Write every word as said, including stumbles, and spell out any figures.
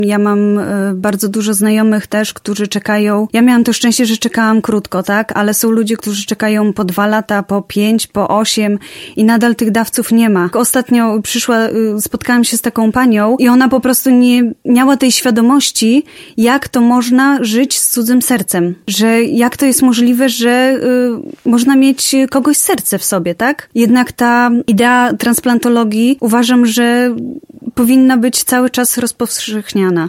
Ja mam y, bardzo dużo znajomych też, którzy czekają. Ja miałam to szczęście, że czekałam krótko, tak? Ale są ludzie, którzy czekają po dwa lata, po pięć, po osiem i nadal tych dawców nie ma. Ostatnio przyszła, y, spotkałam się z taką panią i ona po prostu nie miała tej świadomości, jak to można żyć z cudzym sercem. Że jak to jest możliwe, że y, można mieć kogoś serce w sobie, tak? Jednak ta idea transplantologii uważam, że powinna być cały czas rozpowszechniana.